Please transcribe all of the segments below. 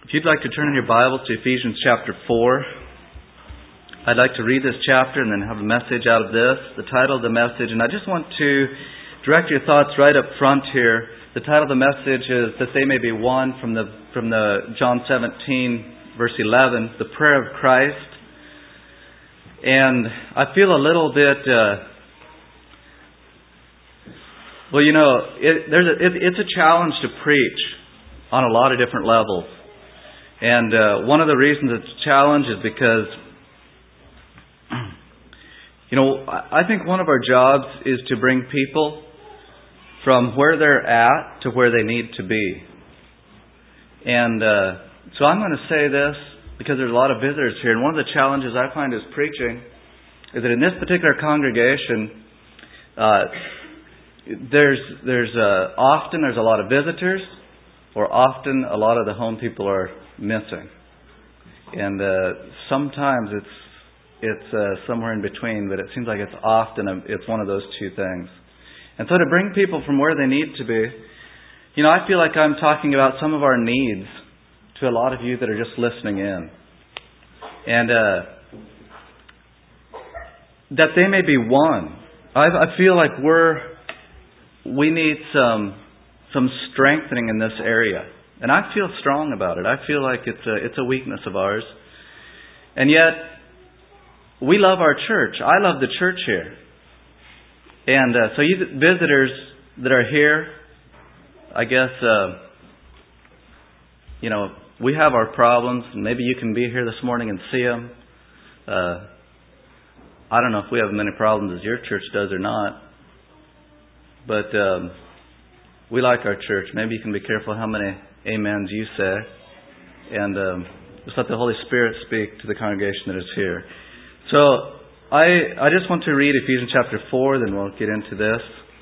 If you'd like to turn in your Bibles to Ephesians chapter 4, I'd like to read this chapter and then have a message out of this. The title of the message, and I just want to direct your thoughts right up front here. The title of the message is "That They May Be One" from the John 17, verse 11, the prayer of Christ. And I feel a little bit, it's a challenge to preach on a lot of different levels. And one of the reasons it's a challenge is because, I think one of our jobs is to bring people from where they're at to where they need to be. And so I'm going to say this because there's a lot of visitors here. And one of the challenges I find is preaching is that in this particular congregation, often there's a lot of visitors, or often a lot of the home people are missing. And sometimes it's somewhere in between, but it seems like it's one of those two things. And so to bring people from where they need to be, I feel like I'm talking about some of our needs to a lot of you that are just listening in. And that they may be one. I feel like we need some strengthening in this area. And I feel strong about it. I feel like it's a weakness of ours. And yet, we love our church. I love the church here. And so you visitors that are here, I guess, we have our problems. Maybe you can be here this morning and see them. I don't know if we have as many problems as your church does or not. But we like our church. Maybe you can be careful how many amens you say. And just let the Holy Spirit speak to the congregation that is here. So I just want to read Ephesians chapter 4, then we'll get into this.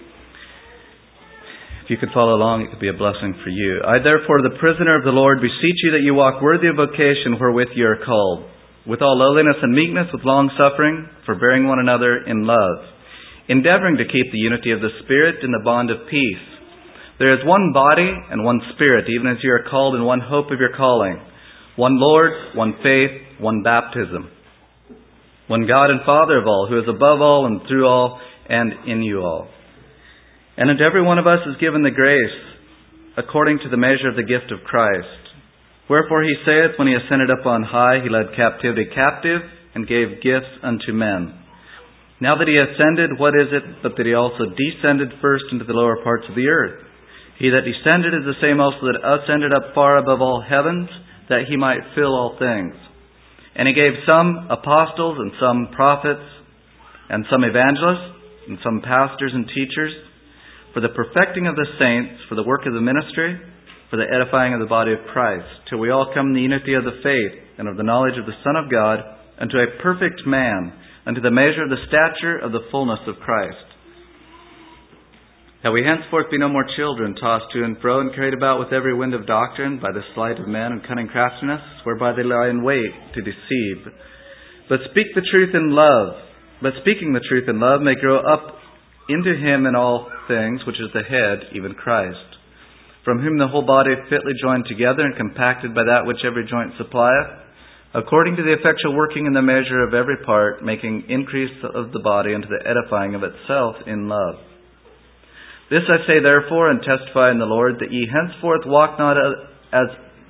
If you could follow along, it could be a blessing for you. I therefore, the prisoner of the Lord, beseech you that you walk worthy of vocation wherewith you are called, with all lowliness and meekness, with long suffering, forbearing one another in love, endeavoring to keep the unity of the Spirit in the bond of peace. There is one body and one Spirit, even as you are called in one hope of your calling, one Lord, one faith, one baptism, one God and Father of all, who is above all and through all and in you all. And unto every one of us is given the grace according to the measure of the gift of Christ. Wherefore he saith, when he ascended up on high, he led captivity captive and gave gifts unto men. Now that he ascended, what is it but that he also descended first into the lower parts of the earth? He that descended is the same also that ascended up far above all heavens, that he might fill all things. And he gave some apostles, and some prophets, and some evangelists, and some pastors and teachers, for the perfecting of the saints, for the work of the ministry, for the edifying of the body of Christ, till we all come in the unity of the faith, and of the knowledge of the Son of God, unto a perfect man, unto the measure of the stature of the fullness of Christ. That we henceforth be no more children, tossed to and fro, and carried about with every wind of doctrine, by the sleight of men and cunning craftiness, whereby they lie in wait to deceive. But speaking the truth in love, may grow up into him in all things, which is the head, even Christ, from whom the whole body fitly joined together and compacted by that which every joint supplieth, according to the effectual working in the measure of every part, making increase of the body unto the edifying of itself in love. This I say therefore, and testify in the Lord, that ye henceforth walk not as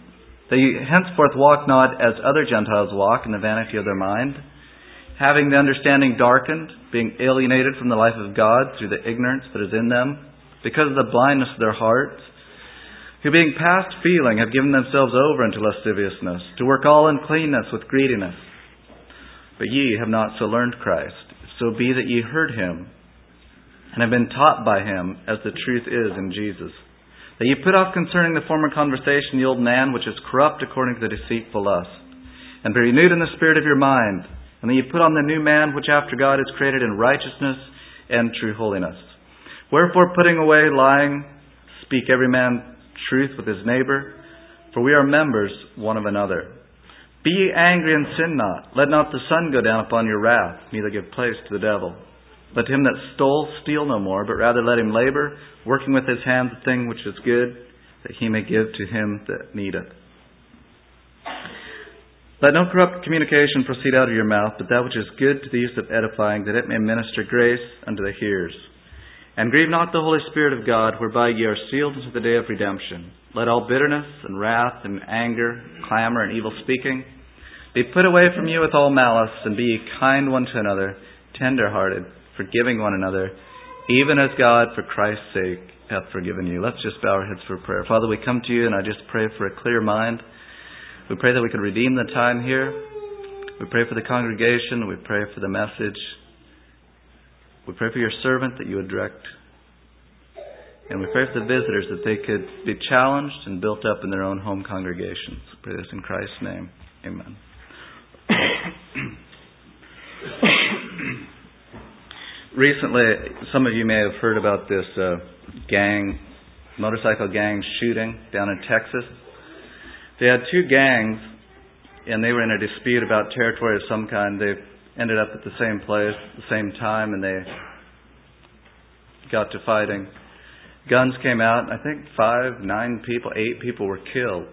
other Gentiles walk, in the vanity of their mind, having the understanding darkened, being alienated from the life of God through the ignorance that is in them, because of the blindness of their hearts, who being past feeling have given themselves over unto lasciviousness, to work all uncleanness with greediness. But ye have not so learned Christ. So be that ye heard him, and have been taught by him, as the truth is in Jesus. That ye put off concerning the former conversation the old man, which is corrupt according to the deceitful lust, and be renewed in the spirit of your mind, and that ye put on the new man, which after God is created in righteousness and true holiness. Wherefore, putting away lying, speak every man truth with his neighbor, for we are members one of another. Be ye angry and sin not. Let not the sun go down upon your wrath, neither give place to the devil. Let him that stole steal no more, but rather let him labor, working with his hands the thing which is good, that he may give to him that needeth. Let no corrupt communication proceed out of your mouth, but that which is good to the use of edifying, that it may minister grace unto the hearers. And grieve not the Holy Spirit of God, whereby ye are sealed unto the day of redemption. Let all bitterness and wrath and anger, clamor and evil speaking be put away from you with all malice, and be ye kind one to another, tender-hearted, forgiving one another, even as God for Christ's sake hath forgiven you. Let's just bow our heads for prayer. Father, we come to you, and I just pray for a clear mind. We pray that we can redeem the time here. We pray for the congregation. We pray for the message. We pray for your servant that you would direct. And we pray for the visitors that they could be challenged and built up in their own home congregations. We pray this in Christ's name. Amen. Recently, some of you may have heard about this motorcycle gang shooting down in Texas. They had two gangs, and they were in a dispute about territory of some kind. They ended up at the same place at the same time, and they got to fighting. Guns came out, and I think 8 people were killed.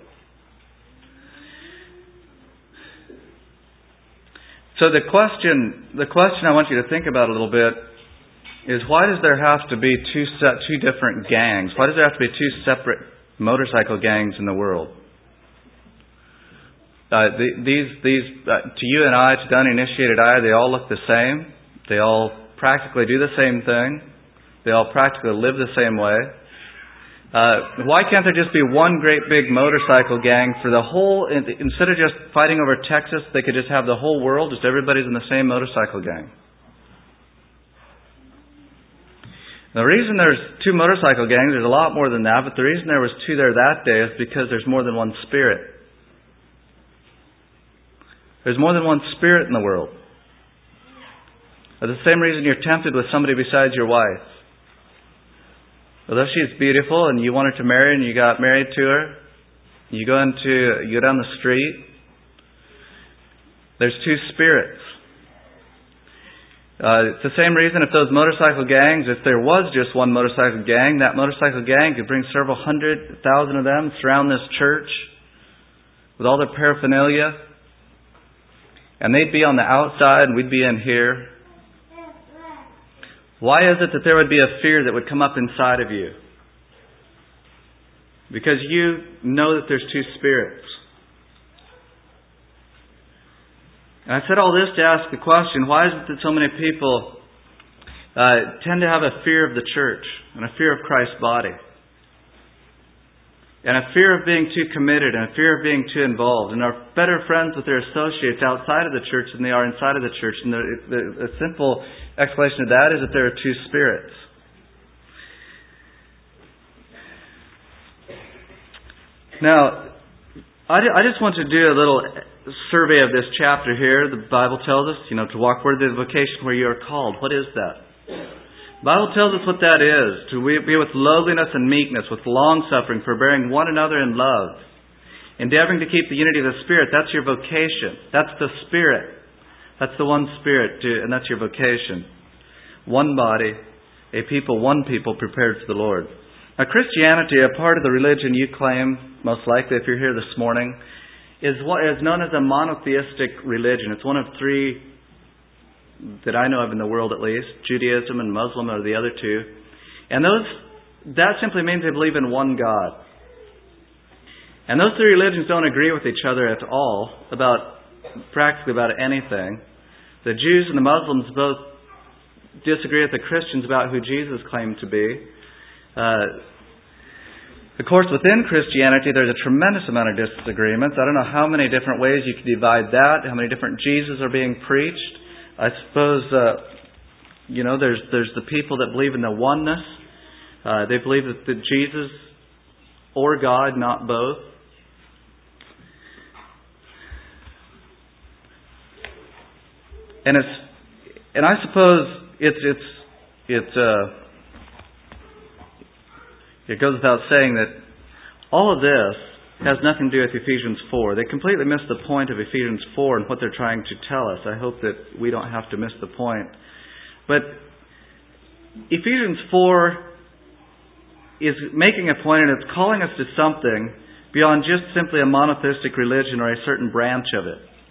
So the question I want you to think about a little bit is, why does there have to be two different gangs? Why does there have to be two separate motorcycle gangs in the world? These to you and I, to the uninitiated eye, they all look the same. They all practically do the same thing. They all practically live the same way. Why can't there just be one great big motorcycle gang for the whole? Instead of just fighting over Texas, they could just have the whole world. Just everybody's in the same motorcycle gang. The reason there's two motorcycle gangs, there's a lot more than that, but the reason there was two there that day is because there's more than one spirit. There's more than one spirit in the world. For the same reason you're tempted with somebody besides your wife. Although she's beautiful and you wanted to marry and you got married to her, you go down the street, there's two spirits. It's the same reason if those motorcycle gangs, if there was just one motorcycle gang, that motorcycle gang could bring several 100,000 of them, surround this church with all their paraphernalia, and they'd be on the outside and we'd be in here. Why is it that there would be a fear that would come up inside of you? Because you know that there's two spirits. And I said all this to ask the question, why is it that so many people tend to have a fear of the church and a fear of Christ's body? And a fear of being too committed and a fear of being too involved, and are better friends with their associates outside of the church than they are inside of the church. And the simple explanation of that is that there are two spirits. Now, I just want to do a little survey of this chapter here. The Bible tells us, to walk worthy of the vocation where you are called. What is that? The Bible tells us what that is. To be with lowliness and meekness, with long-suffering, forbearing one another in love, endeavoring to keep the unity of the Spirit. That's your vocation. That's the Spirit. That's the one Spirit, and that's your vocation. One body, one people prepared for the Lord. Now, Christianity, a part of the religion you claim, most likely if you're here this morning, is what is known as a monotheistic religion. It's one of three that I know of in the world, at least. Judaism and Muslim are the other two. And that simply means they believe in one God. And those three religions don't agree with each other at all practically about anything. The Jews and the Muslims both disagree with the Christians about who Jesus claimed to be. Of course, within Christianity, there's a tremendous amount of disagreements. I don't know how many different ways you can divide that, how many different Jesus are being preached. I suppose, there's the people that believe in the oneness. They believe that Jesus or God, not both. And I suppose it goes without saying that all of this has nothing to do with Ephesians 4. They completely miss the point of Ephesians 4 and what they're trying to tell us. I hope that we don't have to miss the point. But Ephesians 4 is making a point, and it's calling us to something beyond just simply a monotheistic religion or a certain branch of it.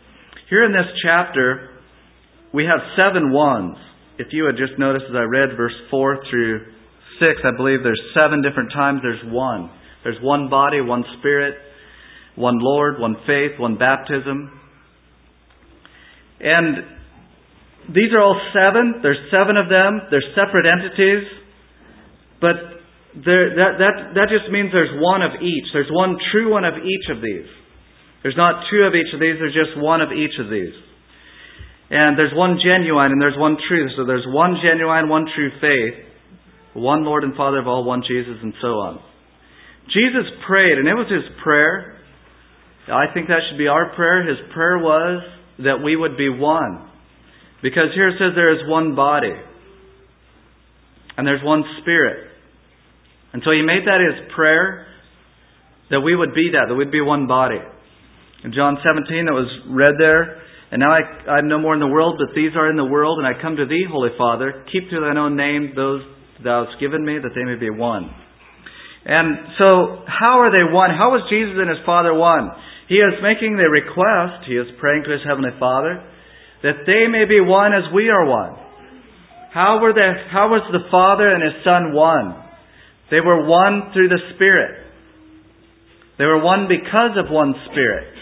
Here in this chapter, we have 7 ones. If you had just noticed as I read verse 4 through 6, I believe there's 7 different times there's one. There's one body, one Spirit, one Lord, one faith, one baptism. And these are all 7. There's 7 of them. They're separate entities. But that just means there's one of each. There's one true one of each of these. There's not 2 of each of these. There's just one of each of these. And there's one genuine and there's one true. So there's one genuine, one true faith, one Lord and Father of all, one Jesus, and so on. Jesus prayed, and it was His prayer. I think that should be our prayer. His prayer was that we would be one. Because here it says there is one body. And there's one Spirit. And so He made that His prayer, that we would be that we'd be one body. In John 17, it was read there, and now I'm no more in the world, but these are in the world, and I come to Thee, Holy Father, keep to Thine own name those Thou hast given me, that they may be one. And so, how are they one? How was Jesus and His Father one? He is making the request, He is praying to His Heavenly Father, that they may be one as we are one. How was the Father and His Son one? They were one through the Spirit. They were one because of one Spirit.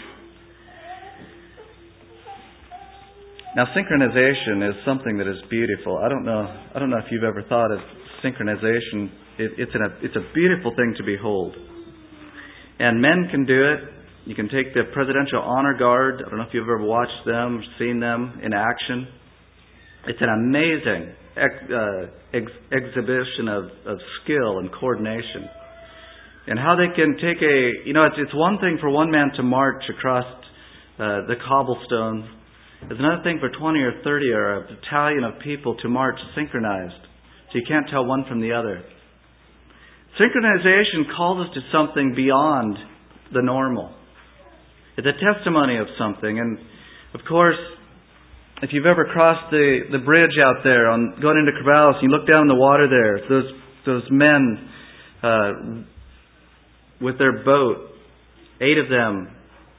Now, synchronization is something that is beautiful. I don't know if you've ever thought of synchronization. It's a beautiful thing to behold. And men can do it. You can take the Presidential Honor Guard. I don't know if you've ever watched them or seen them in action. It's an amazing exhibition of skill and coordination. And how they can take it's one thing for one man to march across the cobblestones. It's another thing for 20 or 30 or a battalion of people to march synchronized. So you can't tell one from the other. Synchronization calls us to something beyond the normal. It's a testimony of something. And of course, if you've ever crossed the bridge out there going into Corvallis, you look down in the water there, those men with their boat, 8 of them.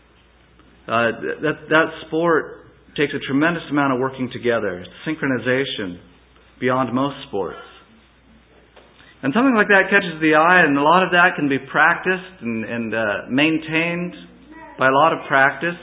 That sport takes a tremendous amount of working together. Synchronization beyond most sports. And something like that catches the eye, and a lot of that can be practiced and maintained by a lot of practice.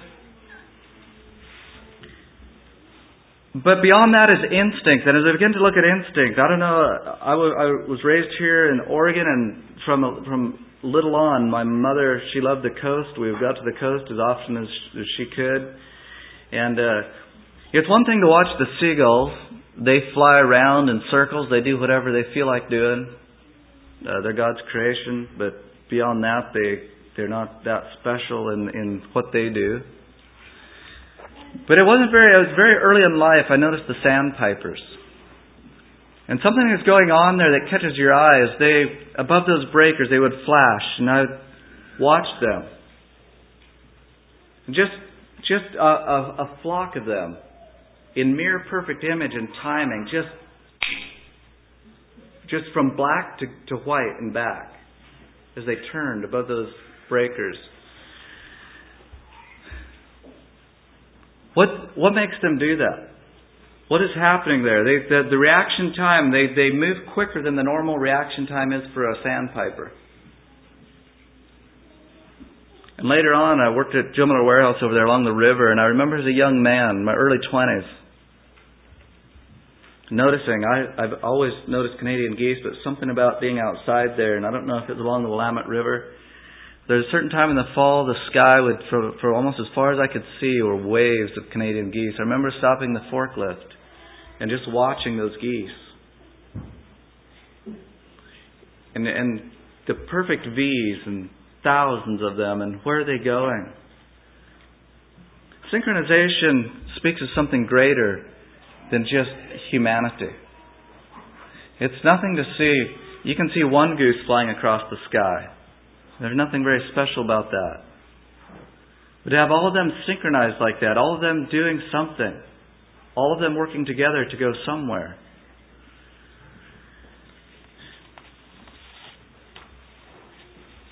But beyond that is instinct. And as I begin to look at instinct, I don't know, I was raised here in Oregon, and from little on, my mother, she loved the coast. We would go to the coast as often as she could. And it's one thing to watch the seagulls. They fly around in circles. They do whatever they feel like doing. They're God's creation, but beyond that, they're not that special in what they do. But it was very early in life, I noticed the sandpipers. And something is going on there that catches your eye as above those breakers, they would flash, and I would watch them. Just a flock of them in mere perfect image and timing, just from black to white and back as they turned above those breakers. What makes them do that? What is happening there? The reaction time, they move quicker than the normal reaction time is for a sandpiper. And later on, I worked at Joe Miller Warehouse over there along the river, and I remember as a young man, my early 20s, noticing, I've always noticed Canadian geese, but something about being outside there, and I don't know if it was along the Willamette River. There's a certain time in the fall, the sky would, for almost as far as I could see, were waves of Canadian geese. I remember stopping the forklift and just watching those geese. And the perfect V's and thousands of them, and where are they going? Synchronization speaks of something greater than just humanity. It's nothing to see. You can see one goose flying across the sky. There's nothing very special about that. But to have all of them synchronized like that, all of them doing something, all of them working together to go somewhere.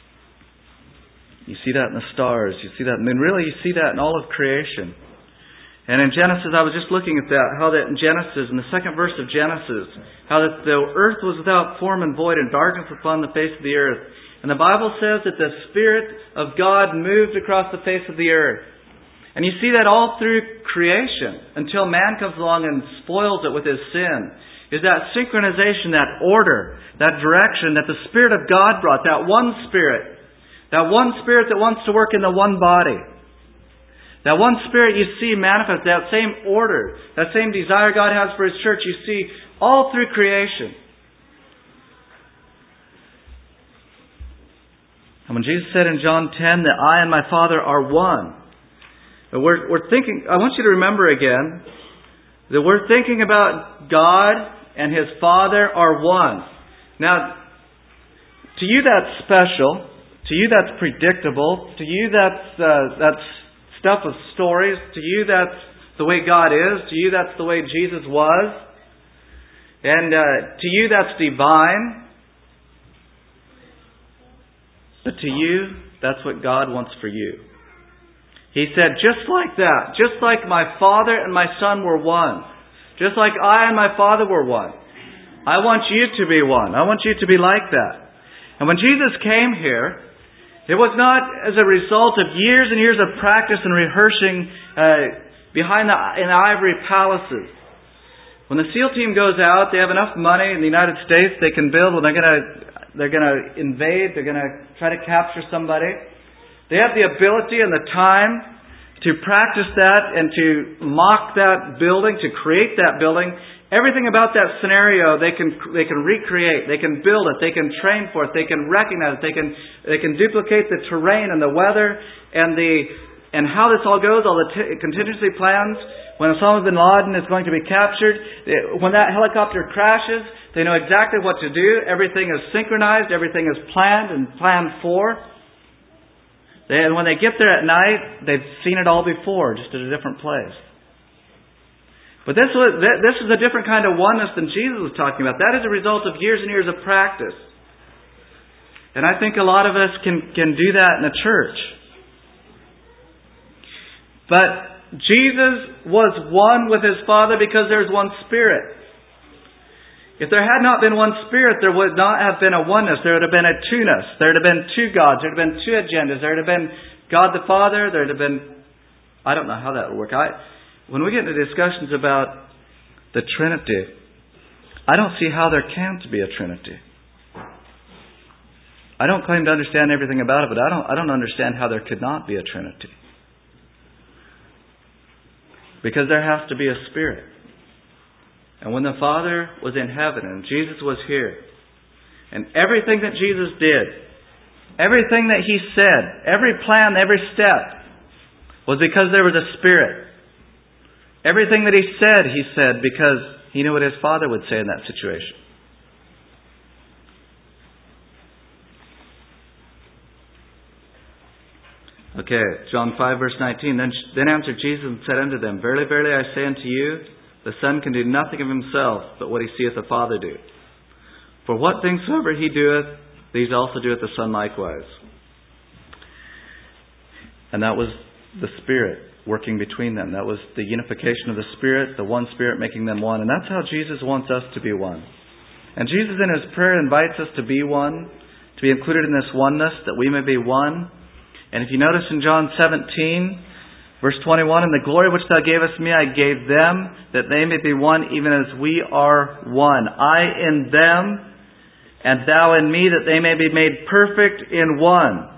You see that in the stars. You see that. I mean, really, you see that in all of creation. And in Genesis, I was just looking at that, how that in Genesis, in the second verse of Genesis, how that the earth was without form and void, and darkness upon the face of the earth. And the Bible says that the Spirit of God moved across the face of the earth. And you see that all through creation, until man comes along and spoils it with his sin. Is that synchronization, that order, that direction that the Spirit of God brought, that one Spirit that wants to work in the one body. That one Spirit you see manifest, that same order, that same desire God has for His church, you see all through creation. And when Jesus said in John 10 that I and my Father are one, we're thinking, I want you to remember again, that we're thinking about God and His Father are one. Now, to you that's special, to you that's predictable, to you that's stuff of stories. To you, that's the way God is. To you, that's the way Jesus was. And to you, that's divine. But to you, that's what God wants for you. He said, just like that, just like my Father and my Son were one, just like I and my Father were one, I want you to be one. I want you to be like that. And when Jesus came here, it was not as a result of years and years of practice and rehearsing in ivory palaces. When the SEAL team goes out, they have enough money in the United States they can build. When they're going to invade, they're going to try to capture somebody. They have the ability and the time to practice that and to mock that building, to create that building. Everything about that scenario they can recreate, they can build it, they can train for it, they can recognize it, they can duplicate the terrain and the weather and how this all goes, all the contingency plans. When Osama bin Laden is going to be captured, when that helicopter crashes, they know exactly what to do. Everything is synchronized, everything is planned and planned for. And when they get there at night, they've seen it all before, just at a different place. But this is a different kind of oneness than Jesus was talking about. That is a result of years and years of practice. And I think a lot of us can do that in a church. But Jesus was one with His Father because there's one Spirit. If there had not been one Spirit, there would not have been a oneness. There would have been a two-ness. There would have been two gods. There would have been two agendas. There would have been God the Father. There would have been... I don't know how that would work. When we get into discussions about the Trinity, I don't see how there can't be a Trinity. I don't claim to understand everything about it, but I don't understand how there could not be a Trinity. Because there has to be a Spirit. And when the Father was in heaven and Jesus was here, and everything that Jesus did, everything that He said, every plan, every step, was because there was a Spirit. Everything that He said because He knew what His Father would say in that situation. Okay, John 5 verse 19. Then answered Jesus and said unto them, Verily, verily, I say unto you, the Son can do nothing of Himself, but what He seeth the Father do. For what things soever He doeth, these also doeth the Son likewise. And that was the Spirit working between them. That was the unification of the Spirit, the one Spirit making them one. And that's how Jesus wants us to be one. And Jesus in His prayer invites us to be one, to be included in this oneness, that we may be one. And if you notice in John 17, verse 21, And the glory which Thou gavest me, I gave them, that they may be one, even as we are one. I in them, and Thou in me, that they may be made perfect in one.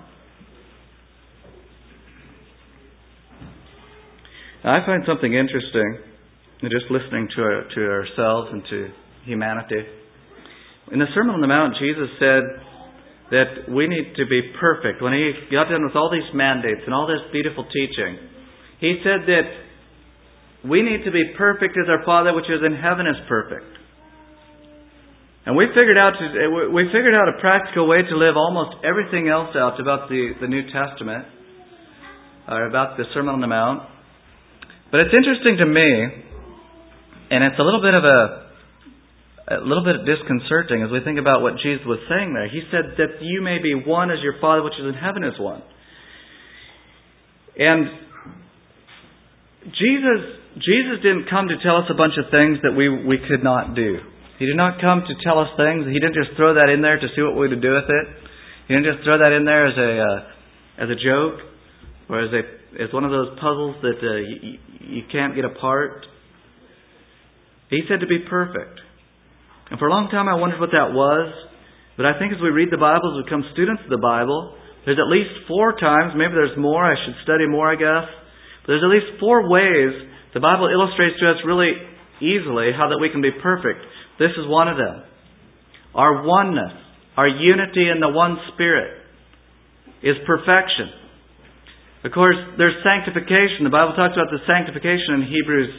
Now, I find something interesting in just listening to ourselves and to humanity. In the Sermon on the Mount, Jesus said that we need to be perfect. When He got done with all these mandates and all this beautiful teaching, He said that we need to be perfect as our Father which is in heaven is perfect. And we figured out a practical way to live almost everything else out about the New Testament, or about the Sermon on the Mount. But it's interesting to me, and it's a little bit disconcerting as we think about what Jesus was saying there. He said that you may be one as your Father which is in heaven is one. And Jesus Jesus didn't come to tell us a bunch of things that we could not do. He did not come to tell us things. He didn't just throw that in there to see what we would do with it. He didn't just throw that in there as a joke or as one of those puzzles that you can't get apart. He said to be perfect. And for a long time I wondered what that was. But I think as we read the Bible, as we become students of the Bible, there's at least 4 times, maybe there's more, I should study more I guess, but there's at least 4 ways the Bible illustrates to us really easily how that we can be perfect. This is one of them. Our oneness, our unity in the one Spirit is perfection. Of course, there's sanctification. The Bible talks about the sanctification in Hebrews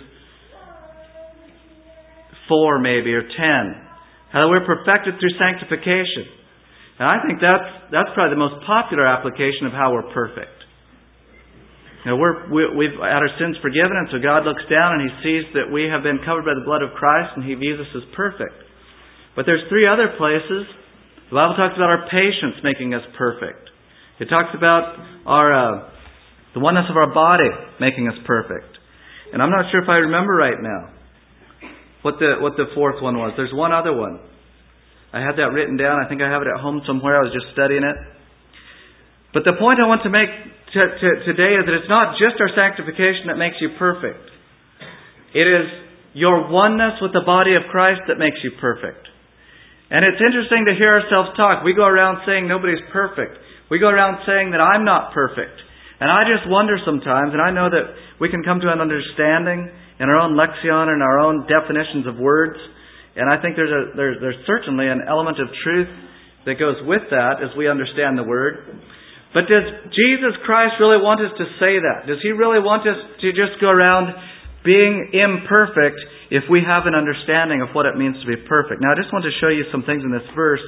4 maybe, or 10. How we're perfected through sanctification. And I think that's probably the most popular application of how we're perfect. You know, we've had our sins forgiven, and so God looks down and He sees that we have been covered by the blood of Christ, and He views us as perfect. But there's 3 other places. The Bible talks about our patience making us perfect. It talks about the oneness of our body making us perfect. And I'm not sure if I remember right now what the 4th one was. There's one other one. I had that written down. I think I have it at home somewhere. I was just studying it. But the point I want to make today is that it's not just our sanctification that makes you perfect. It is your oneness with the body of Christ that makes you perfect. And it's interesting to hear ourselves talk. We go around saying nobody's perfect. We go around saying that I'm not perfect. And I just wonder sometimes, and I know that we can come to an understanding in our own lexicon and our own definitions of words. And I think there's certainly an element of truth that goes with that as we understand the Word. But does Jesus Christ really want us to say that? Does He really want us to just go around being imperfect if we have an understanding of what it means to be perfect? Now I just want to show you some things in this verse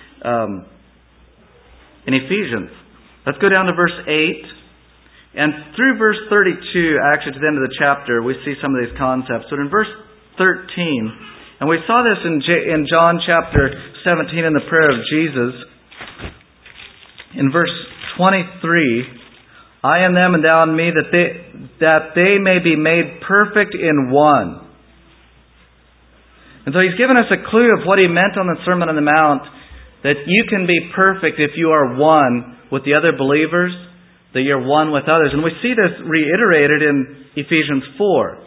in Ephesians. Let's go down to verse 8. And through verse 32, actually to the end of the chapter, we see some of these concepts. But in verse 13, and we saw this in John chapter 17 in the prayer of Jesus. In verse 23, I in them and thou in me, that they may be made perfect in one. And so He's given us a clue of what He meant on the Sermon on the Mount, that you can be perfect if you are one with the other believers, that you're one with others. And we see this reiterated in Ephesians 4.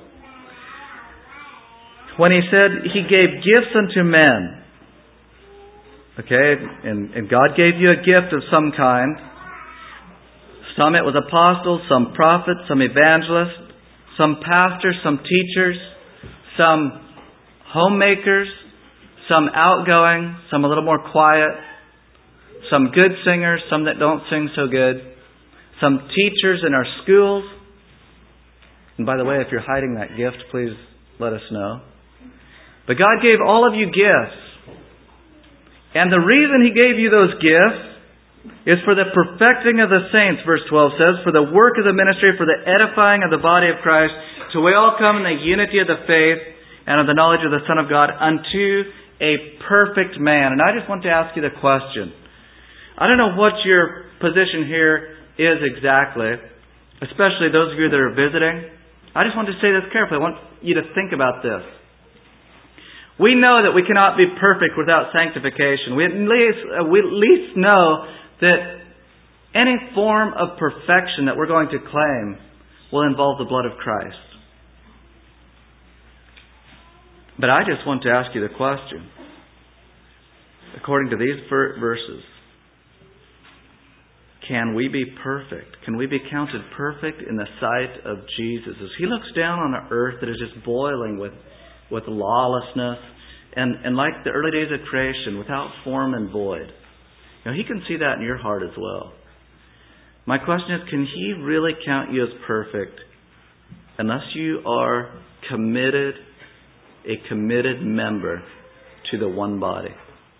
When He said He gave gifts unto men. Okay, and God gave you a gift of some kind. Some it was apostles, some prophets, some evangelists, some pastors, some teachers, some homemakers, some outgoing, some a little more quiet, some good singers, some that don't sing so good, some teachers in our schools. And by the way, if you're hiding that gift, please let us know. But God gave all of you gifts. And the reason He gave you those gifts is for the perfecting of the saints, verse 12 says, for the work of the ministry, for the edifying of the body of Christ, till we all come in the unity of the faith and of the knowledge of the Son of God, unto a perfect man. And I just want to ask you the question. I don't know what your position here is exactly, especially those of you that are visiting. I just want to say this carefully. I want you to think about this. We know that we cannot be perfect without sanctification. We at least know that any form of perfection that we're going to claim will involve the blood of Christ. But I just want to ask you the question. According to these verses, can we be perfect? Can we be counted perfect in the sight of Jesus? As He looks down on an earth that is just boiling with lawlessness, and like the early days of creation, without form and void. You know, He can see that in your heart as well. My question is, can He really count you as perfect unless you are a committed member to the one body?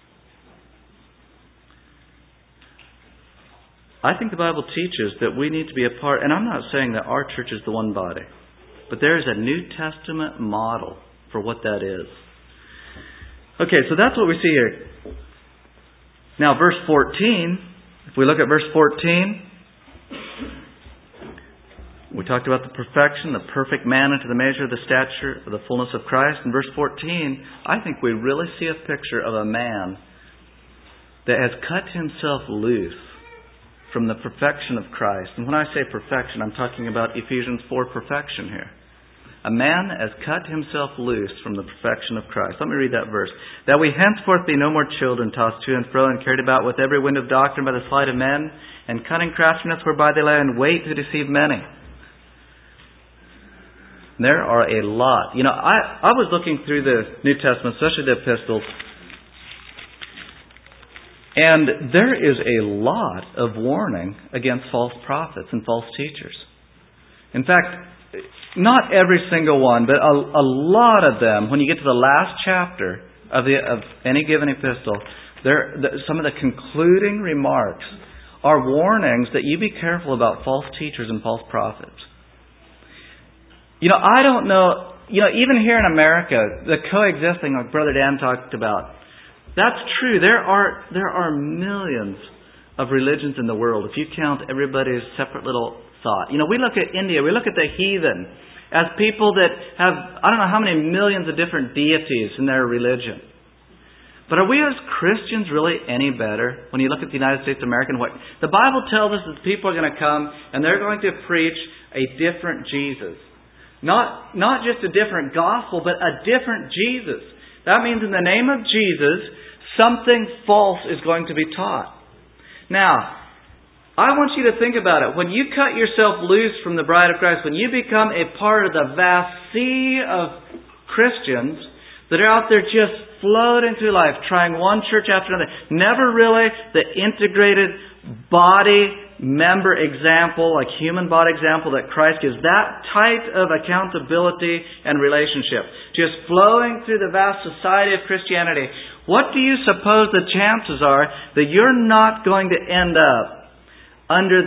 I think the Bible teaches that we need to be a part, and I'm not saying that our church is the one body, but there is a New Testament model for what that is. Okay, so that's what we see here. Now, verse 14, if we look at verse 14, We talked about the perfection, the perfect man into the measure of the stature of the fullness of Christ. In verse 14, I think we really see a picture of a man that has cut himself loose from the perfection of Christ. And when I say perfection, I'm talking about Ephesians 4 perfection here. A man has cut himself loose from the perfection of Christ. Let me read that verse. That we henceforth be no more children, tossed to and fro and carried about with every wind of doctrine by the sleight of men, and cunning craftiness whereby they lay in wait to deceive many. There are a lot. I was looking through the New Testament, especially the epistles, and there is a lot of warning against false prophets and false teachers. In fact, not every single one, but a lot of them, when you get to the last chapter of any given epistle, some of the concluding remarks are warnings that you be careful about false teachers and false prophets. I don't know, even here in America, the coexisting, like Brother Dan talked about, that's true. There are millions of religions in the world, if you count everybody's separate little thought. We look at India, we look at the heathen as people that have, I don't know how many millions of different deities in their religion. But are we as Christians really any better when you look at the United States of America? The Bible tells us that people are going to come and they're going to preach a different Jesus. Not just a different gospel, but a different Jesus. That means in the name of Jesus, something false is going to be taught. Now, I want you to think about it. When you cut yourself loose from the bride of Christ, when you become a part of the vast sea of Christians that are out there just floating through life, trying one church after another, never really the integrated body member example, like human body example that Christ gives, that type of accountability and relationship, just flowing through the vast society of Christianity, what do you suppose the chances are that you're not going to end up under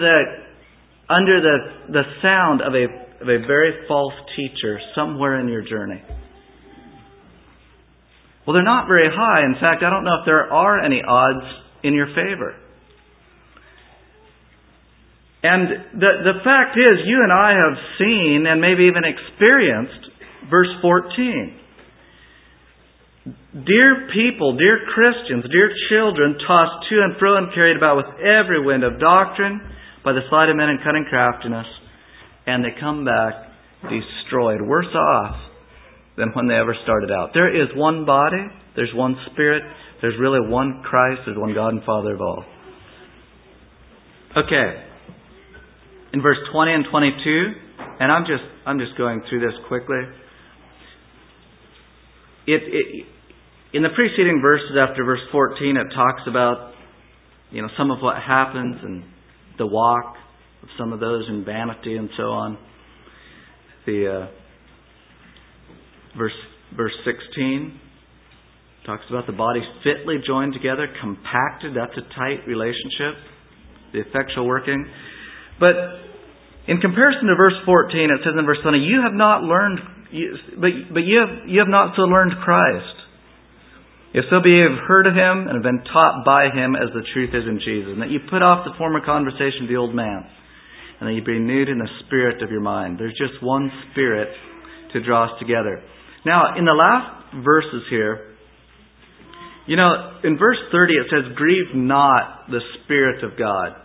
the sound of a very false teacher somewhere in your journey? Well, they're not very high. In fact, I don't know if there are any odds in your favor. And the fact is, you and I have seen and maybe even experienced verse 14. Dear people, dear Christians, dear children, tossed to and fro and carried about with every wind of doctrine by the sleight of men and cunning craftiness, and they come back destroyed, worse off than when they ever started out. There is one body, there's one Spirit, there's really one Christ, there's one God and Father of all. Okay. In verse 20 and 22, and I'm just going through this quickly. In the preceding verses after verse 14, it talks about some of what happens and the walk of some of those in vanity and so on. The verse 16 talks about the body fitly joined together, compacted. That's a tight relationship. The effectual working. But in comparison to verse 14, it says in verse 20, you have not learned, but you have not so learned Christ. If so be you have heard of Him and have been taught by Him as the truth is in Jesus, and that you put off the former conversation of the old man, and that you be renewed in the spirit of your mind. There's just one Spirit to draw us together. Now, in the last verses here, in verse 30 it says, grieve not the Spirit of God.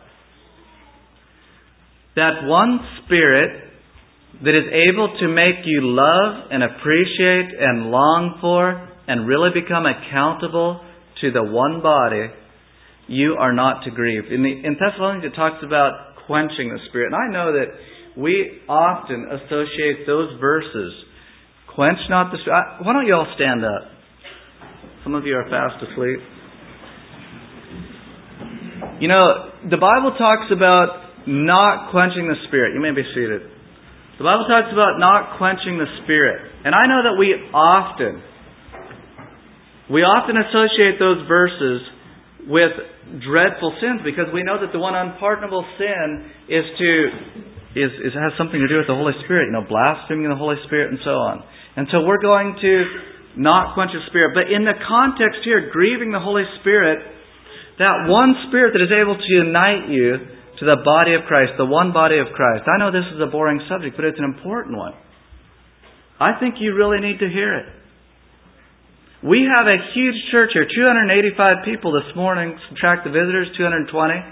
That one Spirit that is able to make you love and appreciate and long for and really become accountable to the one body, you are not to grieve. In Thessalonians it talks about quenching the Spirit. And I know that we often associate those verses, quench not the Spirit. Why don't you all stand up? Some of you are fast asleep. The Bible talks about not quenching the Spirit. You may be seated. The Bible talks about not quenching the Spirit. And I know that we often associate those verses with dreadful sins because we know that the one unpardonable sin has something to do with the Holy Spirit, blaspheming the Holy Spirit and so on. And so we're going to not quench the Spirit. But in the context here, grieving the Holy Spirit, that one Spirit that is able to unite you to the body of Christ, the one body of Christ. I know this is a boring subject, but it's an important one. I think you really need to hear it. We have a huge church here, 285 people this morning. Subtract the visitors, 220.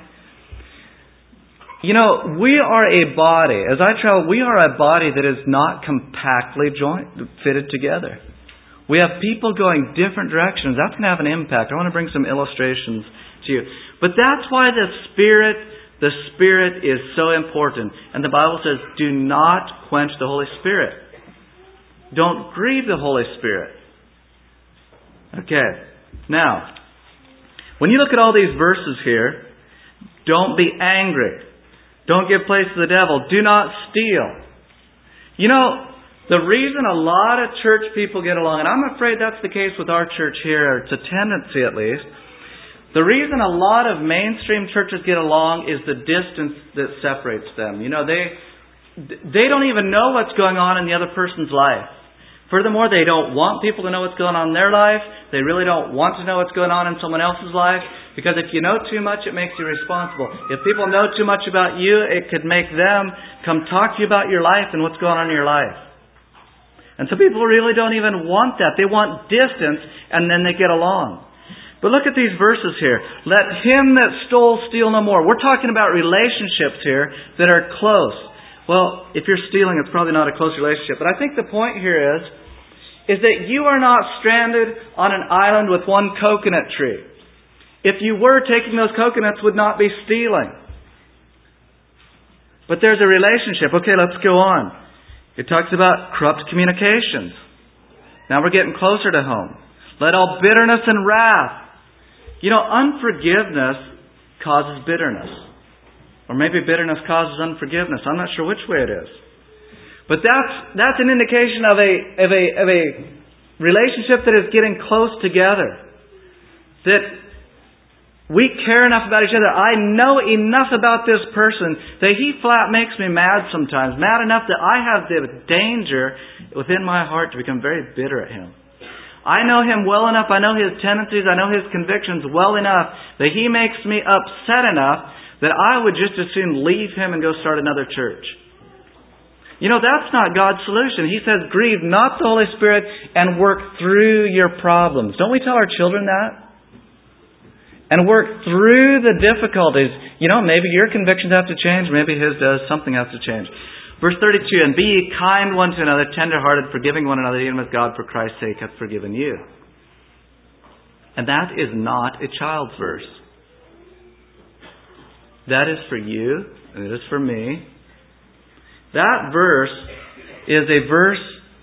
You know, we are a body. As I travel, we are a body that is not compactly fitted together. We have people going different directions. That's going to have an impact. I want to bring some illustrations to you. But that's why the Spirit is so important. And the Bible says, do not quench the Holy Spirit. Don't grieve the Holy Spirit. Okay. Now, when you look at all these verses here, don't be angry. Don't give place to the devil. Do not steal. You know, the reason a lot of church people get along, and I'm afraid that's the case with our church here, or it's a tendency at least, the reason a lot of mainstream churches get along is the distance that separates them. You know, they don't even know what's going on in the other person's life. Furthermore, they don't want people to know what's going on in their life. They really don't want to know what's going on in someone else's life. Because if you know too much, it makes you responsible. If people know too much about you, it could make them come talk to you about your life and what's going on in your life. And so people really don't even want that. They want distance, and then they get along. But look at these verses here. Let him that stole steal no more. We're talking about relationships here that are close. Well, if you're stealing, it's probably not a close relationship. But I think the point here is that you are not stranded on an island with one coconut tree. If you were, taking those coconuts would not be stealing. But there's a relationship. Okay, let's go on. It talks about corrupt communications. Now we're getting closer to home. Let all bitterness and wrath. You know, unforgiveness causes bitterness. Or maybe bitterness causes unforgiveness. I'm not sure which way it is. But that's an indication of a relationship that is getting close together. That we care enough about each other. I know enough about this person that he flat makes me mad sometimes. Mad enough that I have the danger within my heart to become very bitter at him. I know him well enough. I know his tendencies. I know his convictions well enough that he makes me upset enough that I would just as soon leave him and go start another church. You know, that's not God's solution. He says, grieve not the Holy Spirit and work through your problems. Don't we tell our children that? And work through the difficulties. You know, maybe your convictions have to change. Maybe his does. Something has to change. Verse 32, and be ye kind one to another, tender-hearted, forgiving one another, even as God for Christ's sake hath forgiven you. And that is not a child's verse. That is for you, and it is for me. That verse is a verse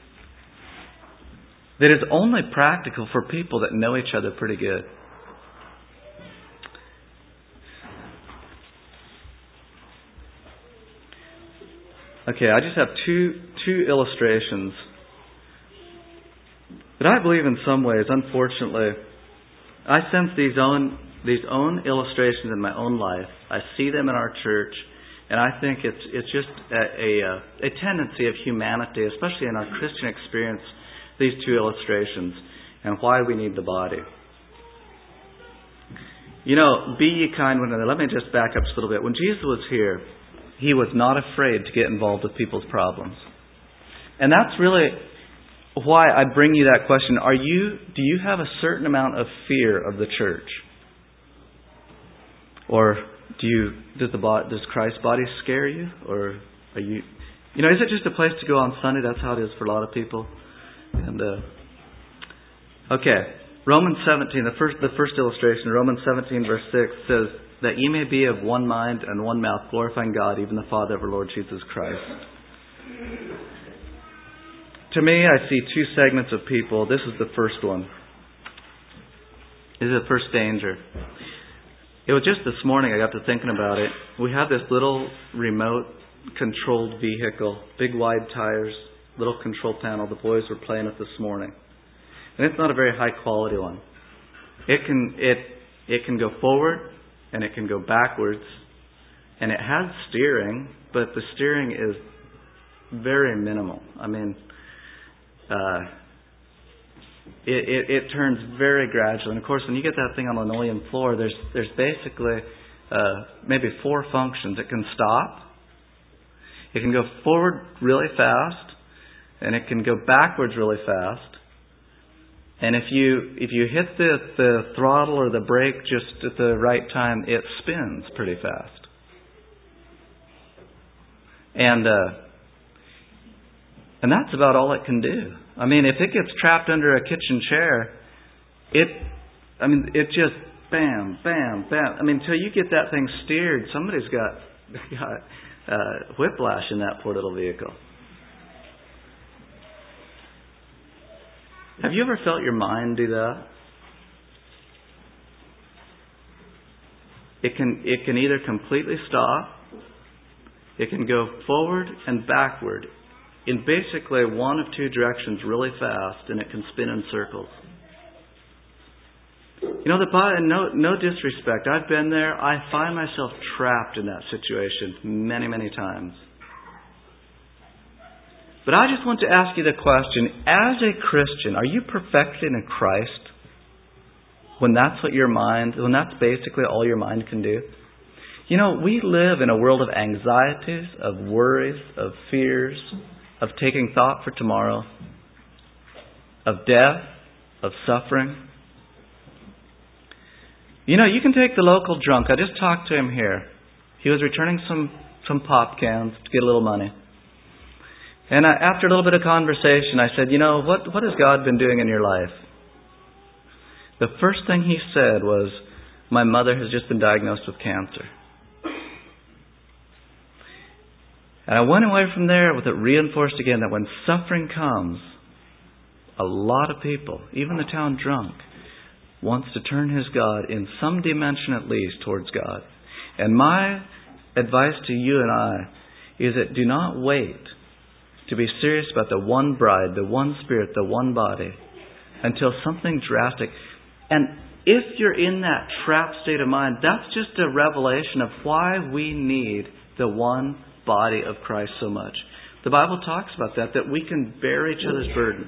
that is only practical for people that know each other pretty good. Okay, I just have two illustrations that I believe in some ways, unfortunately, I sense these own illustrations in my own life. I see them in our church, and I think it's just a tendency of humanity, especially in our Christian experience, these two illustrations, and why we need the body. You know, be ye kind one another. Let me just back up just a little bit. When Jesus was here, He was not afraid to get involved with people's problems. And that's really why I bring you that question. Do you have a certain amount of fear of the church? Or does Christ's body scare you? Or are you, is it just a place to go on Sunday? That's how it is for a lot of people. And okay, Romans 17, the first illustration, Romans 17 verse 6 says that ye may be of one mind and one mouth, glorifying God, even the Father of our Lord Jesus Christ. To me, I see two segments of people. This is the first one. This is the first danger. It was just this morning I got to thinking about it. We have this little remote controlled vehicle, big wide tires, little control panel the boys were playing with this morning. And it's not a very high quality one. It can go forward and it can go backwards. And it has steering, but the steering is very minimal. I mean, it turns very gradually. And of course, when you get that thing on linoleum floor, there's basically maybe 4 functions. It can stop. It can go forward really fast. And it can go backwards really fast. And if you hit the throttle or the brake just at the right time, it spins pretty fast. And that's about all it can do. I mean, if it gets trapped under a kitchen chair, it just bam, bam, bam. I mean, until you get that thing steered, somebody's got whiplash in that poor little vehicle. Have you ever felt your mind do that? It can either completely stop, it can go forward and backward in basically one of 2 directions really fast, and it can spin in circles. You know, the body, no disrespect, I've been there. I find myself trapped in that situation many, many times. But I just want to ask you the question, as a Christian, are you perfected in Christ when that's basically all your mind can do? You know, we live in a world of anxieties, of worries, of fears, of taking thought for tomorrow, of death, of suffering. You know, you can take the local drunk. I just talked to him here. He was returning some pop cans to get a little money. And after a little bit of conversation, I said, you know, what has God been doing in your life? The first thing he said was, my mother has just been diagnosed with cancer. And I went away from there with it reinforced again that when suffering comes, a lot of people, even the town drunk, wants to turn his God in some dimension at least towards God. And my advice to you and I is that do not wait to be serious about the one bride, the one spirit, the one body, until something drastic. And if you're in that trapped state of mind, that's just a revelation of why we need the one body of Christ so much. The Bible talks about that we can bear each other's burden.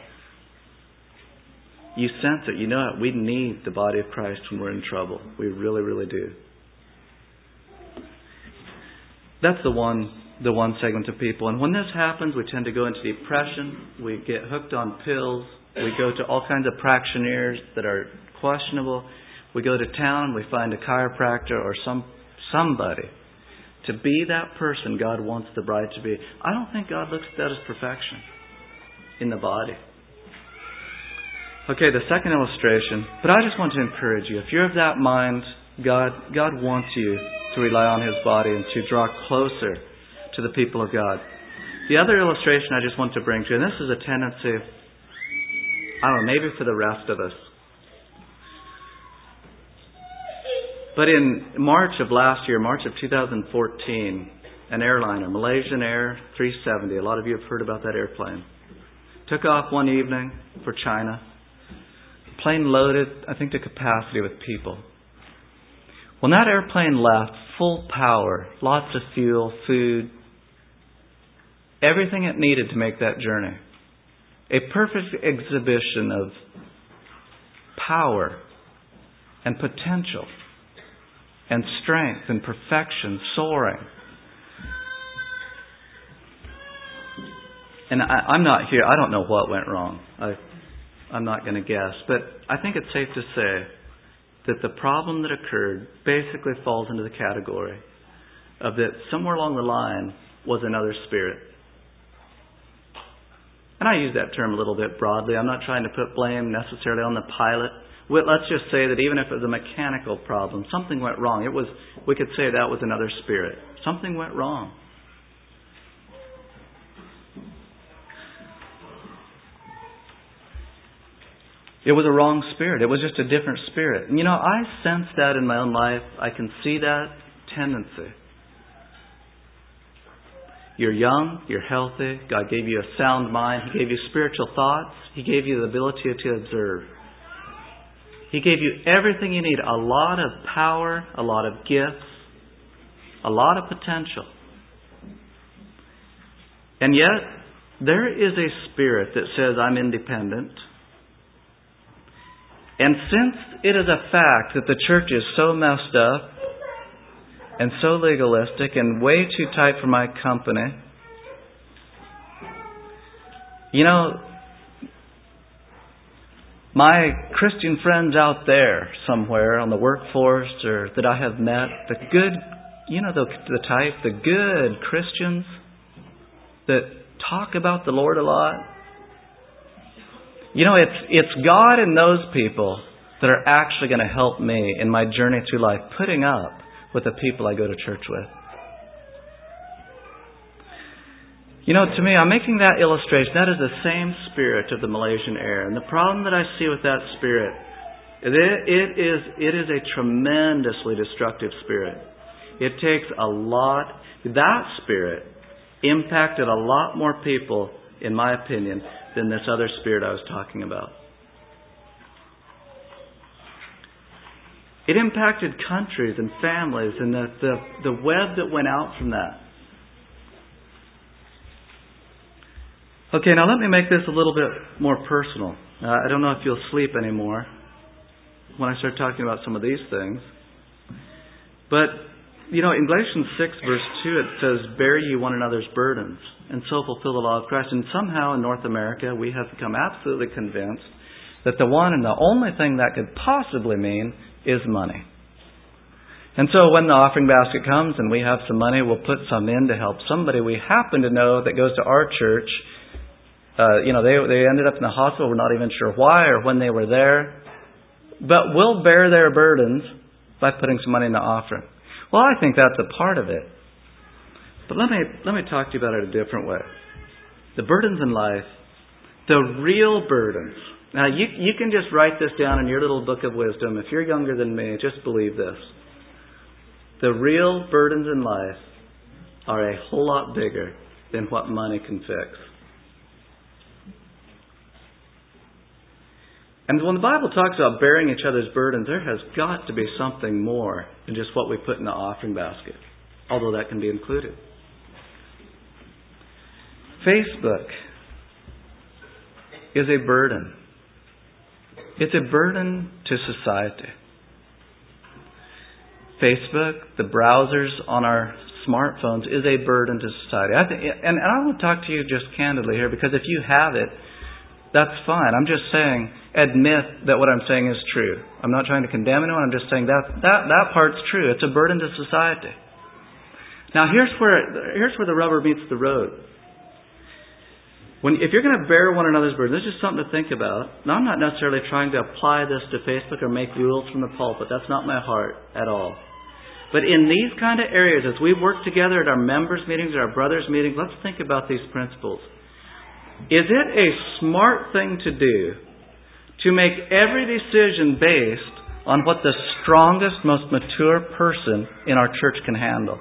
You sense it, you know it. We need the body of Christ when we're in trouble. We really, really do. That's the one segment of people. And when this happens, we tend to go into depression. We get hooked on pills. We go to all kinds of practitioners that are questionable. We go to town. We find a chiropractor or somebody to be that person God wants the bride to be. I don't think God looks at that as perfection in the body. Okay, the second illustration. But I just want to encourage you. If you're of that mind, God wants you to rely on His body and to draw closer to the people of God. The other illustration I just want to bring to you, and this is a tendency, I don't know, maybe for the rest of us. But in March of last year, March of 2014, an airliner, Malaysian Air 370, a lot of you have heard about that airplane, took off one evening for China. Plane loaded, I think, to capacity with people. When that airplane left, full power, lots of fuel, food, everything it needed to make that journey. A perfect exhibition of power and potential and strength and perfection, soaring. And I'm not here, I don't know what went wrong. I'm not going to guess. But I think it's safe to say that the problem that occurred basically falls into the category of that somewhere along the line was another spirit. And I use that term a little bit broadly. I'm not trying to put blame necessarily on the pilot. Let's just say that even if it was a mechanical problem, something went wrong. We could say that was another spirit. Something went wrong. It was a wrong spirit. It was just a different spirit. And I sense that in my own life. I can see that tendency. You're young, you're healthy, God gave you a sound mind, He gave you spiritual thoughts, He gave you the ability to observe. He gave you everything you need, a lot of power, a lot of gifts, a lot of potential. And yet, there is a spirit that says, I'm independent. And since it is a fact that the church is so messed up, and so legalistic and way too tight for my company. You know, my Christian friends out there somewhere on the workforce or that I have met, the good, you know, the type, the good Christians that talk about the Lord a lot. You know, it's God and those people that are actually going to help me in my journey through life, putting up with the people I go to church with. You know, to me, I'm making that illustration. That is the same spirit of the Malaysian air. And the problem that I see with that spirit, it is a tremendously destructive spirit. It takes a lot. That spirit impacted a lot more people, in my opinion, than this other spirit I was talking about. It impacted countries and families, and the web that went out from that. Okay, now let me make this a little bit more personal. I don't know if you'll sleep anymore when I start talking about some of these things. But, you know, in Galatians 6 verse 2 it says, "Bear ye one another's burdens, and so fulfill the law of Christ." And somehow in North America we have become absolutely convinced that the one and the only thing that could possibly mean is money. And so when the offering basket comes and we have some money, we'll put some in to help somebody we happen to know that goes to our church. They ended up in the hospital. We're not even sure why or when they were there. But we'll bear their burdens by putting some money in the offering. Well, I think that's a part of it. But let me talk to you about it a different way. The burdens in life, the real burdens. Now, you can just write this down in your little book of wisdom. If you're younger than me, just believe this. The real burdens in life are a whole lot bigger than what money can fix. And when the Bible talks about bearing each other's burdens, there has got to be something more than just what we put in the offering basket, although that can be included. Facebook is a burden. It's a burden to society. Facebook, the browsers on our smartphones, is a burden to society. And I want to talk to you just candidly here, because if you have it, that's fine. I'm just saying, admit that what I'm saying is true. I'm not trying to condemn anyone. I'm just saying that part's true. It's a burden to society. Now, here's where the rubber meets the road. If you're going to bear one another's burden, this is something to think about. Now, I'm not necessarily trying to apply this to Facebook or make rules from the pulpit. That's not my heart at all. But in these kind of areas, as we work together at our members' meetings or our brothers' meetings, let's think about these principles. Is it a smart thing to do to make every decision based on what the strongest, most mature person in our church can handle?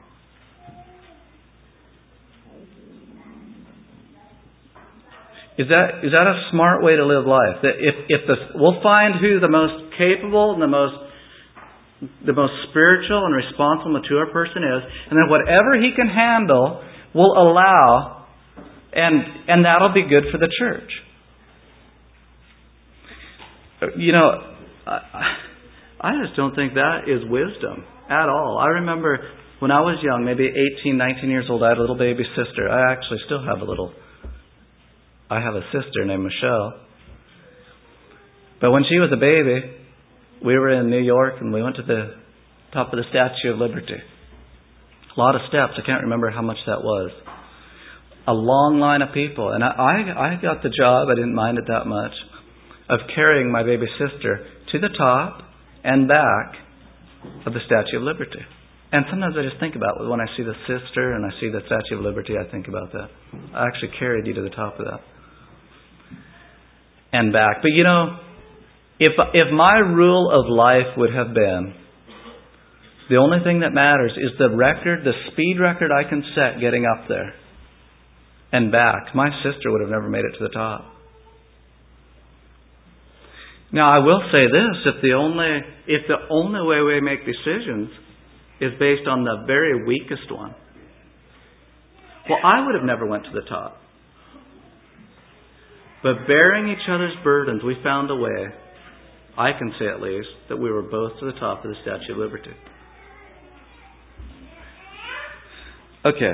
Is that a smart way to live life? That we'll find who the most capable and the most spiritual and responsible, mature person is, and then whatever he can handle, we'll allow, and that'll be good for the church. You know, I just don't think that is wisdom at all. I remember when I was young, maybe 18, 19 years old, I had a little baby sister. I actually still have I have a sister named Michelle. But when she was a baby, we were in New York and we went to the top of the Statue of Liberty. A lot of steps. I can't remember how much that was. A long line of people. And I got the job, I didn't mind it that much, of carrying my baby sister to the top and back of the Statue of Liberty. And sometimes I just think about it. When I see the sister and I see the Statue of Liberty, I think about that. I actually carried you to the top of that. And back. But you know, if my rule of life would have been, the only thing that matters is the speed record I can set getting up there and back, my sister would have never made it to the top. Now, I will say this, if the only way we make decisions is based on the very weakest one, well, I would have never went to the top. But bearing each other's burdens, we found a way, I can say at least, that we were both to the top of the Statue of Liberty. Okay.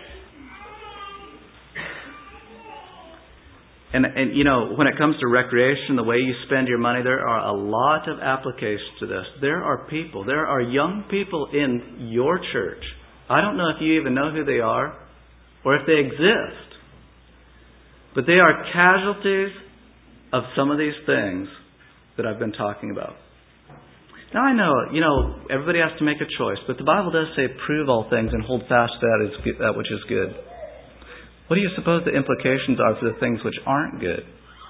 And when it comes to recreation, the way you spend your money, there are a lot of applications to this. There are young people in your church. I don't know if you even know who they are or if they exist. But they are casualties of some of these things that I've been talking about. Now I know, everybody has to make a choice, but the Bible does say, prove all things and hold fast that which is good. What do you suppose the implications are for the things which aren't good?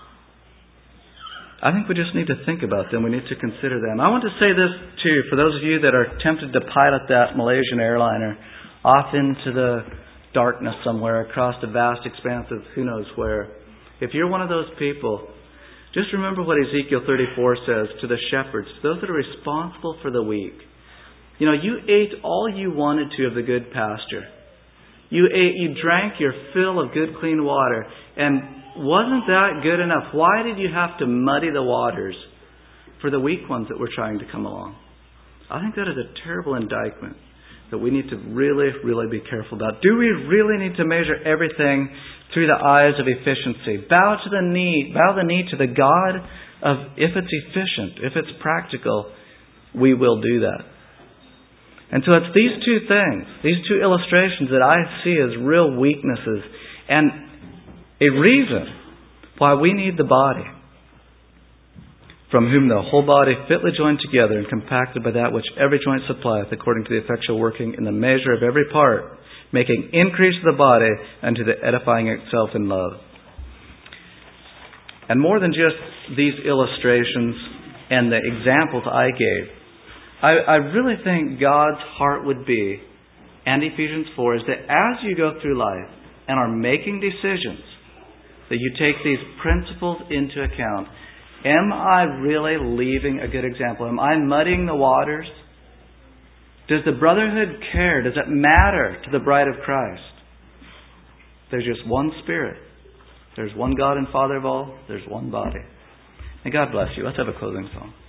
I think we just need to think about them. We need to consider them. I want to say this too, for those of you that are tempted to pilot that Malaysian airliner off into the darkness somewhere across a vast expanse of who knows where. If you're one of those people, just remember what Ezekiel 34 says to the shepherds, those that are responsible for the weak. You ate all you wanted to of the good pasture. You drank your fill of good clean water. And wasn't that good enough? Why did you have to muddy the waters for the weak ones that were trying to come along? I think that is a terrible indictment that we need to really, really be careful about. Do we really need to measure everything through the eyes of efficiency? Bow the knee to the God of, if it's efficient, if it's practical, we will do that. And so it's these two things, these two illustrations that I see as real weaknesses and a reason why we need the body, from whom the whole body fitly joined together and compacted by that which every joint supplieth, according to the effectual working in the measure of every part, making increase of the body unto the edifying itself in love. And more than just these illustrations and the examples I gave, I really think God's heart would be, and Ephesians 4, is that as you go through life and are making decisions, that you take these principles into account. Am I really leaving a good example? Am I muddying the waters? Does the brotherhood care? Does it matter to the bride of Christ? There's just one Spirit. There's one God and Father of all. There's one body. And God bless you. Let's have a closing song.